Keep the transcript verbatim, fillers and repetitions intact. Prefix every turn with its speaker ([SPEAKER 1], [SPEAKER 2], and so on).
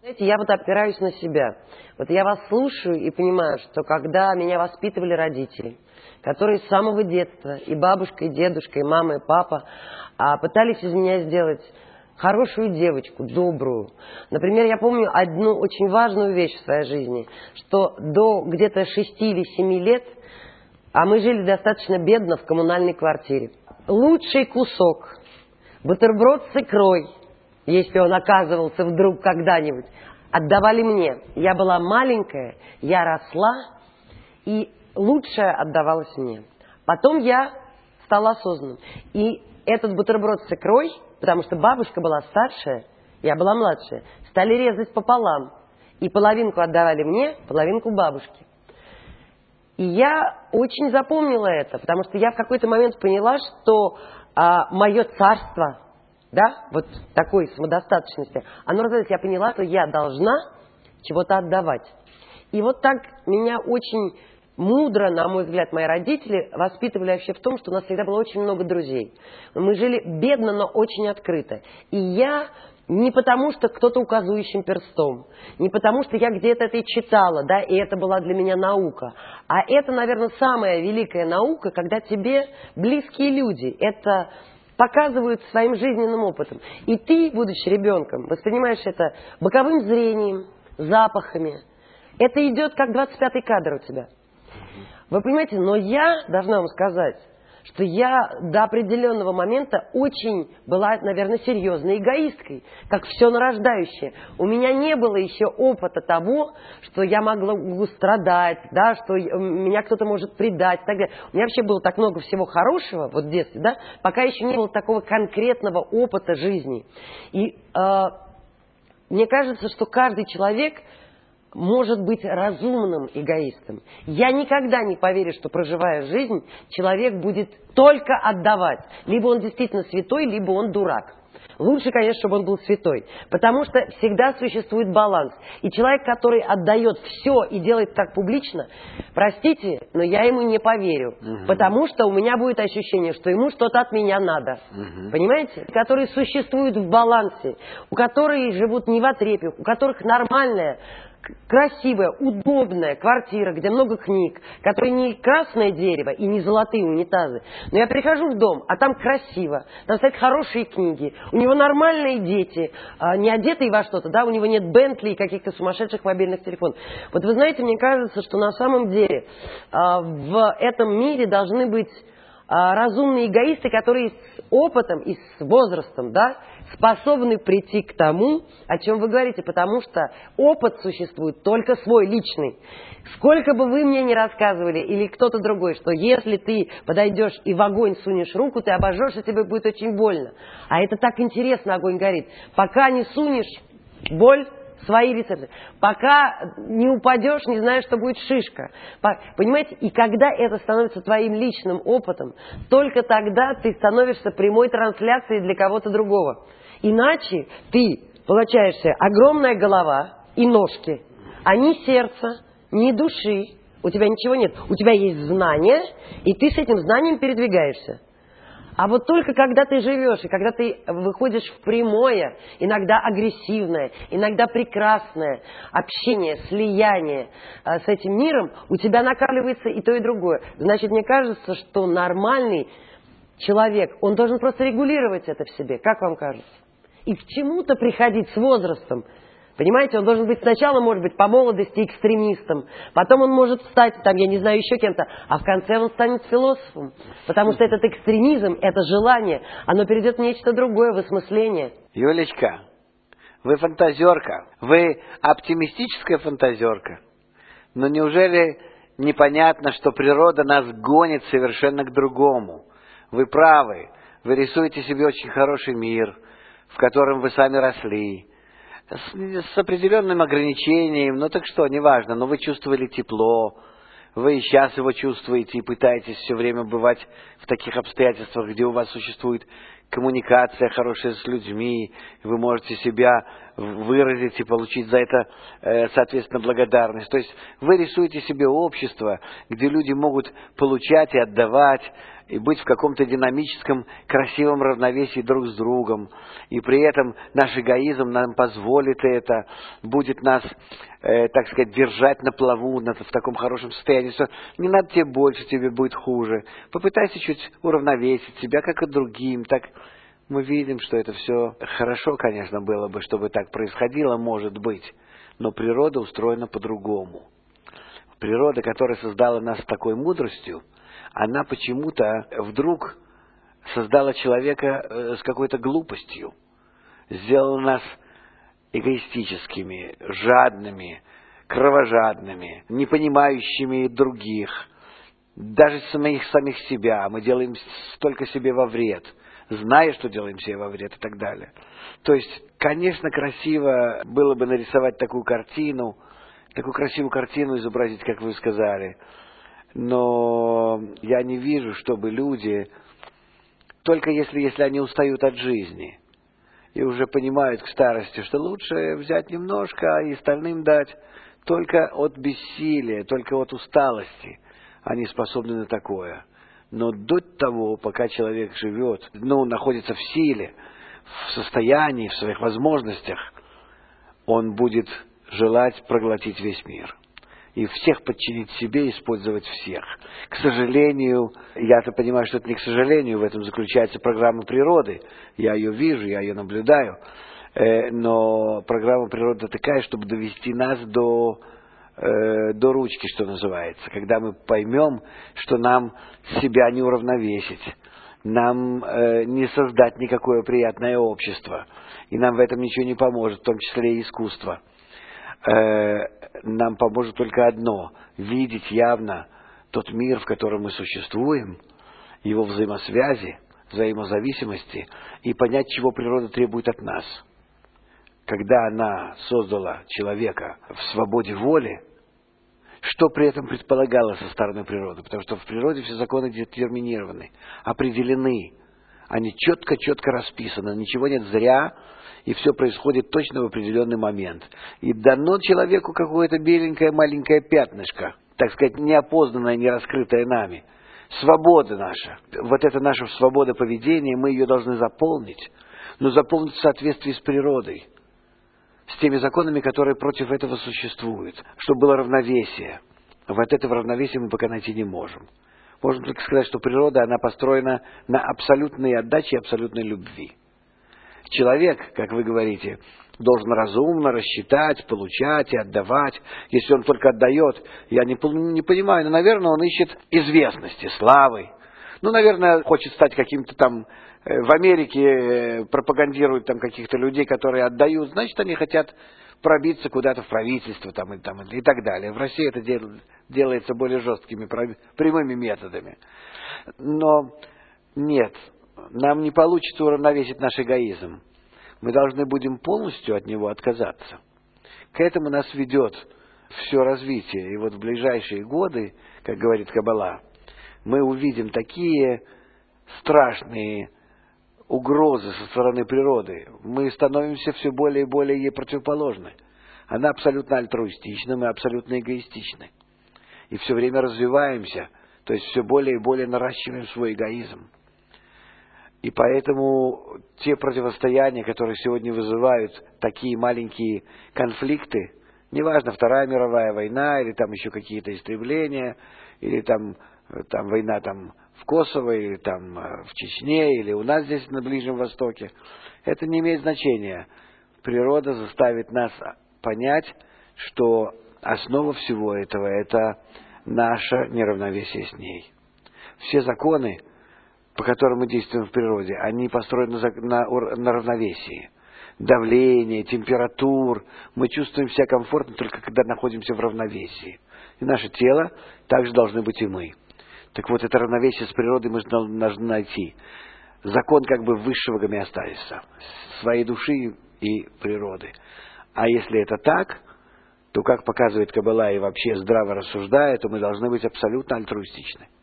[SPEAKER 1] Знаете, я вот опираюсь на себя. Вот я вас слушаю и понимаю, что когда меня воспитывали родители, которые с самого детства, и бабушка, и дедушка, и мама, и папа, а, пытались из меня сделать хорошую девочку, добрую. Например, я помню одну очень важную вещь в своей жизни, что до где-то шести или семи лет, а мы жили достаточно бедно в коммунальной квартире, лучший кусок, бутерброд с икрой, если он оказывался вдруг когда-нибудь, отдавали мне. Я была маленькая, я росла, и лучшее отдавалось мне. Потом я стала осознанным. И этот бутерброд с икрой, потому что бабушка была старшая, я была младшая, стали резать пополам. И половинку отдавали мне, половинку бабушке. И я очень запомнила это, потому что я в какой-то момент поняла, что а, мое царство, да, вот такой самодостаточности, оно развивается. Я поняла, что я должна чего-то отдавать. И вот так меня очень мудро, на мой взгляд, мои родители воспитывали вообще в том, что у нас всегда было очень много друзей. Мы жили бедно, но очень открыто. И я не потому, что кто-то указующим перстом, не потому, что я где-то это и читала, да, и это была для меня наука, а это, наверное, самая великая наука, когда тебе близкие люди это показывают своим жизненным опытом. И ты, будучи ребенком, воспринимаешь это боковым зрением, запахами. Это идет как двадцать пятый кадр у тебя. Вы понимаете, но я должна вам сказать, что я до определенного момента очень была, наверное, серьезной эгоисткой, как все нарождающее. У меня не было еще опыта того, что я могла страдать, да, что меня кто-то может предать и так далее. У меня вообще было так много всего хорошего вот в детстве, да, пока еще не было такого конкретного опыта жизни. И э, мне кажется, что каждый человек может быть разумным эгоистом. Я никогда не поверю, что, проживая жизнь, человек будет только отдавать. Либо он действительно святой, либо он дурак. Лучше, конечно, чтобы он был святой. Потому что всегда существует баланс. И человек, который отдает все и делает так публично, простите, но я ему не поверю. Угу. Потому что у меня будет ощущение, что ему что-то от меня надо. Угу. Понимаете? Которые существуют в балансе, у которых живут не в отрепе, у которых нормальная, красивая, удобная квартира, где много книг, которые не красное дерево и не золотые унитазы. Но я прихожу в дом, а там красиво, там стоят хорошие книги, у него нормальные дети, не одетые во что-то, да, у него нет Бентли и каких-то сумасшедших мобильных телефонов. Вот вы знаете, мне кажется, что на самом деле в этом мире должны быть разумные эгоисты, которые с опытом и с возрастом, да, способны прийти к тому, о чем вы говорите, потому что опыт существует только свой, личный. Сколько бы вы мне ни рассказывали, или кто-то другой, что если ты подойдешь и в огонь сунешь руку, ты обожжешься, тебе будет очень больно. А это так интересно, огонь горит. Пока не сунешь, боль, свои рецепты. Пока не упадешь, не знаешь, что будет шишка. Понимаете? И когда это становится твоим личным опытом, только тогда ты становишься прямой трансляцией для кого-то другого. Иначе ты получаешься огромная голова и ножки, а ни сердца, ни души. У тебя ничего нет. У тебя есть знание, и ты с этим знанием передвигаешься. А вот только когда ты живешь, и когда ты выходишь в прямое, иногда агрессивное, иногда прекрасное общение, слияние э, с этим миром, у тебя накапливается и то, и другое. Значит, мне кажется, что нормальный человек, он должен просто регулировать это в себе. Как вам кажется? И к чему-то приходить с возрастом. Понимаете, он должен быть сначала, может быть, по молодости экстремистом, потом он может стать, там, я не знаю, еще кем-то, а в конце он станет философом. Потому что этот экстремизм, это желание, оно перейдет в нечто другое, в осмысление.
[SPEAKER 2] Юлечка, вы фантазерка, вы оптимистическая фантазерка. Но неужели непонятно, что природа нас гонит совершенно к другому? Вы правы, вы рисуете себе очень хороший мир, в котором вы сами росли. С, с определенным ограничением, ну так что, неважно, но вы чувствовали тепло, вы и сейчас его чувствуете и пытаетесь все время бывать в таких обстоятельствах, где у вас существует коммуникация хорошая с людьми, вы можете себя выразить и получить за это, э, соответственно, благодарность. То есть вы рисуете себе общество, где люди могут получать и отдавать, и быть в каком-то динамическом, красивом равновесии друг с другом. И при этом наш эгоизм нам позволит это, будет нас, э, так сказать, держать на плаву, на, в таком хорошем состоянии, что не надо тебе больше, тебе будет хуже. Попытайся чуть уравновесить себя, как и другим. Так мы видим, что это все хорошо, конечно, было бы, чтобы так происходило, может быть. Но природа устроена по-другому. Природа, которая создала нас такой мудростью, она почему-то вдруг создала человека с какой-то глупостью, сделала нас эгоистическими, жадными, кровожадными, не понимающими других, даже самих, самих себя. Мы делаем столько себе во вред, зная, что делаем себе во вред и так далее. То есть, конечно, красиво было бы нарисовать такую картину, такую красивую картину изобразить, как вы сказали. Но я не вижу, чтобы люди, только если, если они устают от жизни и уже понимают к старости, что лучше взять немножко и остальным дать, только от бессилия, только от усталости они способны на такое. Но до того, пока человек живет, ну, находится в силе, в состоянии, в своих возможностях, он будет желать проглотить весь мир. И всех подчинить себе, использовать всех. К сожалению, я-то понимаю, что это не к сожалению, в этом заключается программа природы. Я ее вижу, я ее наблюдаю. Но программа природы такая, чтобы довести нас до, до ручки, что называется. Когда мы поймем, что нам себя не уравновесить, нам не создать никакое приятное общество. И нам в этом ничего не поможет, в том числе и искусство. Нам поможет только одно – видеть явно тот мир, в котором мы существуем, его взаимосвязи, взаимозависимости, и понять, чего природа требует от нас. Когда она создала человека в свободе воли, что при этом предполагало со стороны природы? Потому что в природе все законы детерминированы, определены, они четко-четко расписаны, ничего нет зря, и все происходит точно в определенный момент. И дано человеку какое-то беленькое маленькое пятнышко, так сказать, неопознанное, не раскрытое нами. Свобода наша. Вот эта наша свобода поведения, мы ее должны заполнить, но заполнить в соответствии с природой, с теми законами, которые против этого существуют, чтобы было равновесие. Вот этого равновесия мы пока найти не можем. Можно только сказать, что природа, она построена на абсолютной отдаче и абсолютной любви. Человек, как вы говорите, должен разумно рассчитать, получать и отдавать. Если он только отдает, я не, не понимаю, но, наверное, он ищет известности, славы. Ну, наверное, хочет стать каким-то там, в Америке пропагандируют там каких-то людей, которые отдают, значит, они хотят пробиться куда-то в правительство там, и, там, и так далее. В России это дел, делается более жесткими, прямыми методами. Но нет. Нам не получится уравновесить наш эгоизм. Мы должны будем полностью от него отказаться. К этому нас ведет все развитие. И вот в ближайшие годы, как говорит Каббала, мы увидим такие страшные угрозы со стороны природы. Мы становимся все более и более ей противоположны. Она абсолютно альтруистична, мы абсолютно эгоистичны. И все время развиваемся, то есть все более и более наращиваем свой эгоизм. И поэтому те противостояния, которые сегодня вызывают такие маленькие конфликты, неважно, Вторая мировая война, или там еще какие-то истребления, или там, там война там, в Косово, или там в Чечне, или у нас здесь на Ближнем Востоке, это не имеет значения. Природа заставит нас понять, что основа всего этого – это наше неравновесие с ней. Все законы, по которым мы действуем в природе, они построены на, на равновесии. Давление, температур. Мы чувствуем себя комфортно только когда находимся в равновесии. И наше тело также должны быть и мы. Так вот, это равновесие с природой мы должны найти. Закон как бы высшего гомеостазиса, своей души и природы. А если это так, то, как показывает Каббала и вообще здраво рассуждая, то мы должны быть абсолютно альтруистичны.